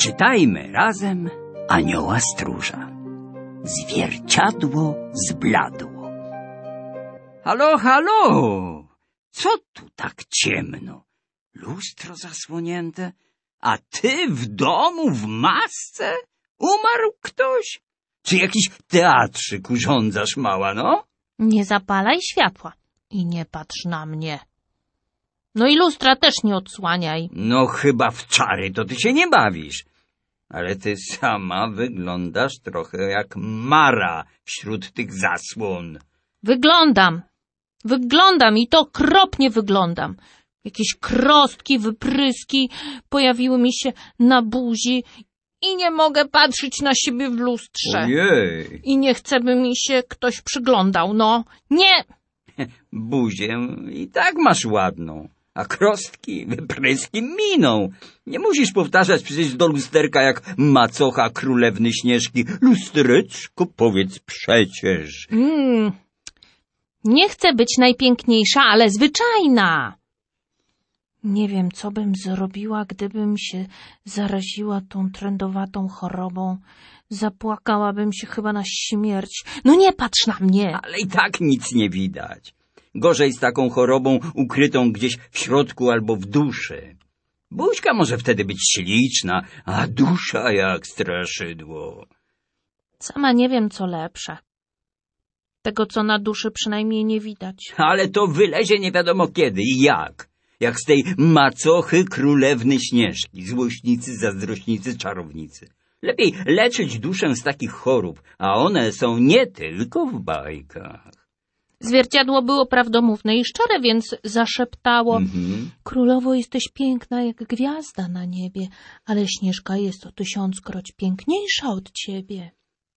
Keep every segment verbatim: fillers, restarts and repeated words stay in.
Czytajmy razem Anioła Stróża. Zwierciadło zbladło. Halo, halo! Co tu tak ciemno? Lustro zasłonięte? A ty w domu w masce? Umarł ktoś? Czy jakiś teatrzyk urządzasz, mała, no? Nie zapalaj światła i nie patrz na mnie. No i lustra też nie odsłaniaj. No chyba w czary to ty się nie bawisz. Ale ty sama wyglądasz trochę jak Mara wśród tych zasłon. Wyglądam. Wyglądam i to okropnie wyglądam. Jakieś krostki, wypryski pojawiły mi się na buzi i nie mogę patrzeć na siebie w lustrze. Ojej. I nie chcę, by mi się ktoś przyglądał. No, nie! Buzię i tak masz ładną, a krostki, wypryski miną. Nie musisz powtarzać przecież do lusterka jak macocha królewny Śnieżki. Lustereczko, powiedz przecież. Mm, nie chcę być najpiękniejsza, ale zwyczajna. Nie wiem, co bym zrobiła, gdybym się zaraziła tą trędowatą chorobą. Zapłakałabym się chyba na śmierć. No nie patrz na mnie! Ale i tak nic nie widać. Gorzej z taką chorobą ukrytą gdzieś w środku albo w duszy. Buźka może wtedy być śliczna, a dusza jak straszydło. Sama nie wiem, co lepsze. Tego, co na duszy, przynajmniej nie widać. Ale to wylezie nie wiadomo kiedy i jak. Jak z tej macochy królewny Śnieżki, złośnicy, zazdrośnicy, czarownicy. Lepiej leczyć duszę z takich chorób, a one są nie tylko w bajkach. Zwierciadło było prawdomówne i szczere, więc zaszeptało. Mhm. Królowo, jesteś piękna jak gwiazda na niebie, ale Śnieżka jest o tysiąckroć piękniejsza od ciebie.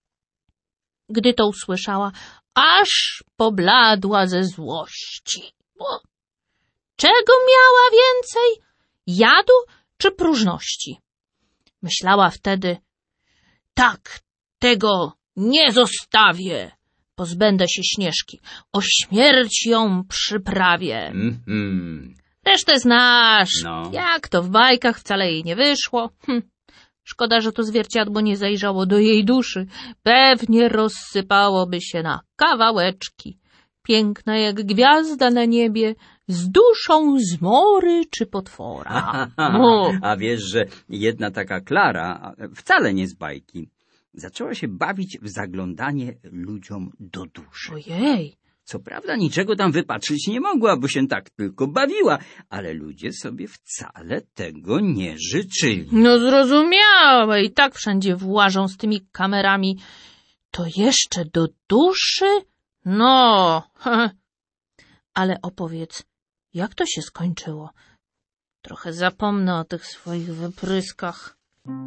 Gdy to usłyszała, aż pobladła ze złości. O, czego miała więcej? Jadu czy próżności? Myślała wtedy, tak, tego nie zostawię. Pozbędę się Śnieżki, o śmierć ją przyprawię. Mhm. Resztę znasz. No. Jak to w bajkach wcale jej nie wyszło. Hm. Szkoda, że to zwierciadło nie zajrzało do jej duszy. Pewnie rozsypałoby się na kawałeczki. Piękna jak gwiazda na niebie, z duszą zmory czy potwora. O. A wiesz, że jedna taka Klara, wcale nie z bajki, zaczęła się bawić w zaglądanie ludziom do duszy. Ojej. Co prawda niczego tam wypatrzyć nie mogła, bo się tak tylko bawiła, ale ludzie sobie wcale tego nie życzyli. No zrozumiałe. I tak wszędzie włażą z tymi kamerami. To jeszcze do duszy? No. Ale opowiedz, jak to się skończyło? Trochę zapomnę o tych swoich wypryskach.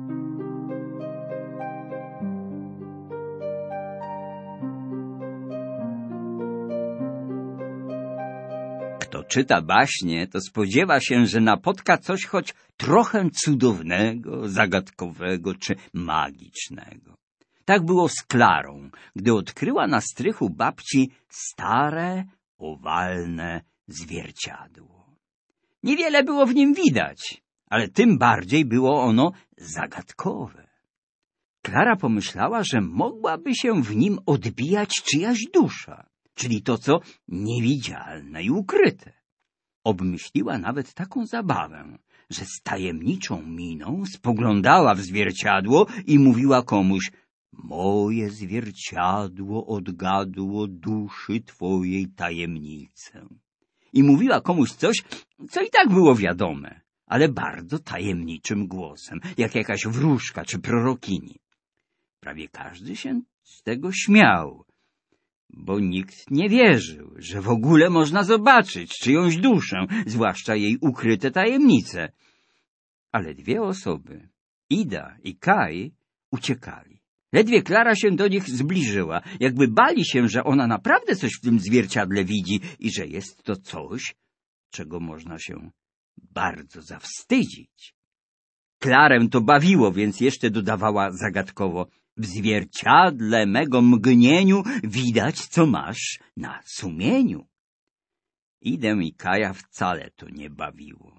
Kto czyta baśnie, to spodziewa się, że napotka coś choć trochę cudownego, zagadkowego czy magicznego. Tak było z Klarą, gdy odkryła na strychu babci stare, owalne zwierciadło. Niewiele było w nim widać, ale tym bardziej było ono zagadkowe. Klara pomyślała, że mogłaby się w nim odbijać czyjaś dusza, czyli to, co niewidzialne i ukryte. Obmyśliła nawet taką zabawę, że z tajemniczą miną spoglądała w zwierciadło i mówiła komuś: moje zwierciadło odgadło duszy twojej tajemnicę. I mówiła komuś coś, co i tak było wiadome, ale bardzo tajemniczym głosem, jak jakaś wróżka czy prorokini. Prawie każdy się z tego śmiał, bo nikt nie wierzył, że w ogóle można zobaczyć czyjąś duszę, zwłaszcza jej ukryte tajemnice. Ale dwie osoby, Ida i Kaj, uciekali. Ledwie Klara się do nich zbliżyła, jakby bali się, że ona naprawdę coś w tym zwierciadle widzi i że jest to coś, czego można się bardzo zawstydzić. Klarę to bawiło, więc jeszcze dodawała zagadkowo: w zwierciadle mego mgnieniu widać, co masz na sumieniu. Idę i Kaja wcale to nie bawiło.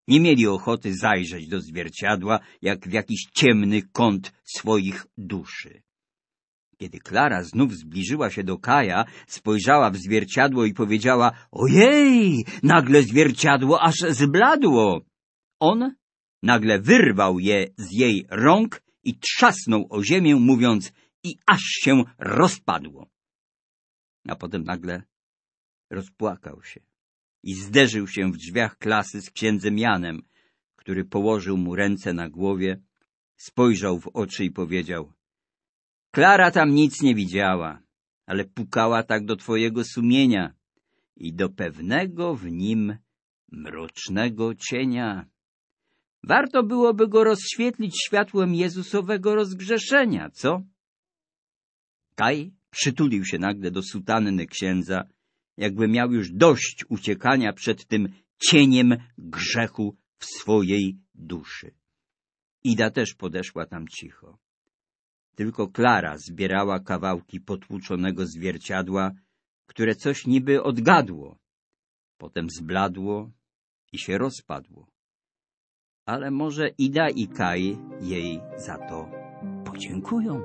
Nie mieli ochoty zajrzeć do zwierciadła, jak w jakiś ciemny kąt swoich duszy. Kiedy Klara znów zbliżyła się do Kaja, spojrzała w zwierciadło i powiedziała: ojej, nagle zwierciadło aż zbladło. On nagle wyrwał je z jej rąk i trzasnął o ziemię, mówiąc: i aż się rozpadło. A potem nagle rozpłakał się i zderzył się w drzwiach klasy z księdzem Janem, który położył mu ręce na głowie, spojrzał w oczy i powiedział: Klara tam nic nie widziała, ale pukała tak do twojego sumienia i do pewnego w nim mrocznego cienia. Warto byłoby go rozświetlić światłem Jezusowego rozgrzeszenia, co? Kaj przytulił się nagle do sutanny księdza, jakby miał już dość uciekania przed tym cieniem grzechu w swojej duszy. Ida też podeszła tam cicho. Tylko Klara zbierała kawałki potłuczonego zwierciadła, które coś niby odgadło. Potem zbladło i się rozpadło. Ale może Ida i Kaj jej za to podziękują.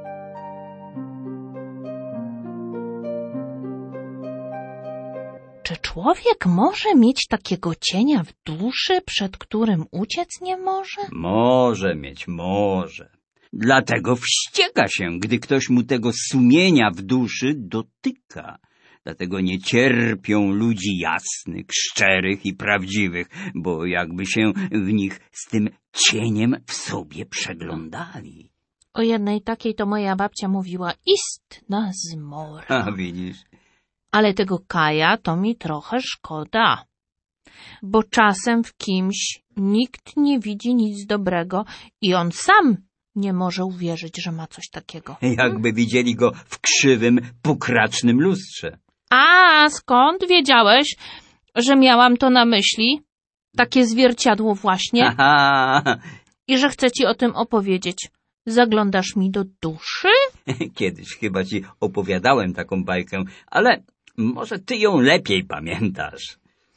Czy człowiek może mieć takiego cienia w duszy, przed którym uciec nie może? Może mieć, może. Dlatego wścieka się, gdy ktoś mu tego sumienia w duszy dotyka. Dlatego nie cierpią ludzi jasnych, szczerych i prawdziwych, bo jakby się w nich z tym cieniem w sobie przeglądali. O jednej takiej to moja babcia mówiła: istna zmora. A widzisz? Ale tego Kaja to mi trochę szkoda, bo czasem w kimś nikt nie widzi nic dobrego i on sam nie może uwierzyć, że ma coś takiego. Jakby widzieli go w krzywym, pokracznym lustrze. A skąd wiedziałeś, że miałam to na myśli? Takie zwierciadło właśnie. Aha. I że chcę ci o tym opowiedzieć. Zaglądasz mi do duszy? Kiedyś chyba ci opowiadałem taką bajkę, ale może ty ją lepiej pamiętasz.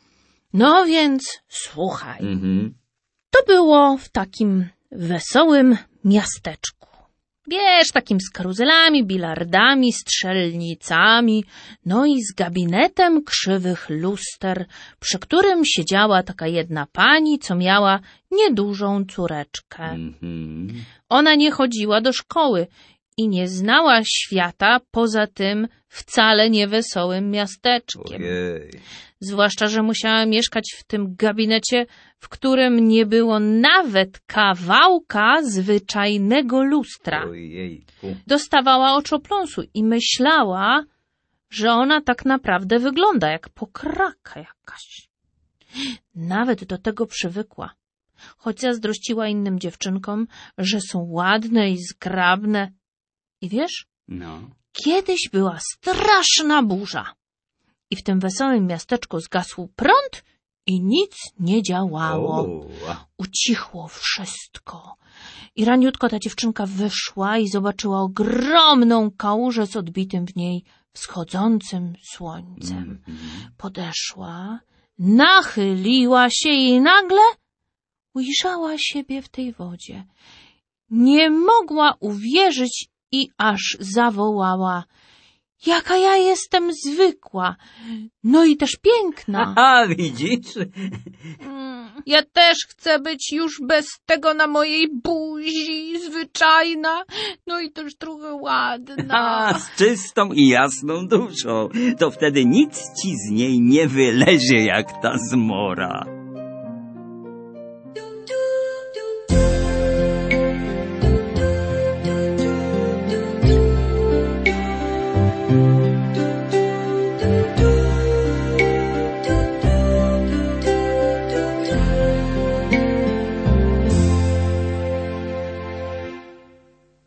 No więc słuchaj. Mhm. To było w takim wesołym miasteczku. Wiesz, takim z karuzelami, bilardami, strzelnicami, no i z gabinetem krzywych luster, przy którym siedziała taka jedna pani, co miała niedużą córeczkę. Mhm. Ona nie chodziła do szkoły i nie znała świata poza tym wcale niewesołym miasteczkiem. Ojej. Zwłaszcza, że musiała mieszkać w tym gabinecie, w którym nie było nawet kawałka zwyczajnego lustra. Ojejku. Dostawała oczopląsu i myślała, że ona tak naprawdę wygląda jak pokraka jakaś. Nawet do tego przywykła, choć zazdrościła innym dziewczynkom, że są ładne i zgrabne. I wiesz, No. kiedyś była straszna burza. I w tym wesołym miasteczku zgasł prąd i nic nie działało. O. Ucichło wszystko. I raniutko ta dziewczynka wyszła i zobaczyła ogromną kałużę z odbitym w niej wschodzącym słońcem. Mhm. Podeszła, nachyliła się i nagle ujrzała siebie w tej wodzie. Nie mogła uwierzyć i aż zawołała: jaka ja jestem zwykła, no i też piękna. A widzisz? Ja też chcę być już bez tego na mojej buzi, zwyczajna, no i też trochę ładna. A, z czystą i jasną duszą. To wtedy nic ci z niej nie wylezie jak ta zmora.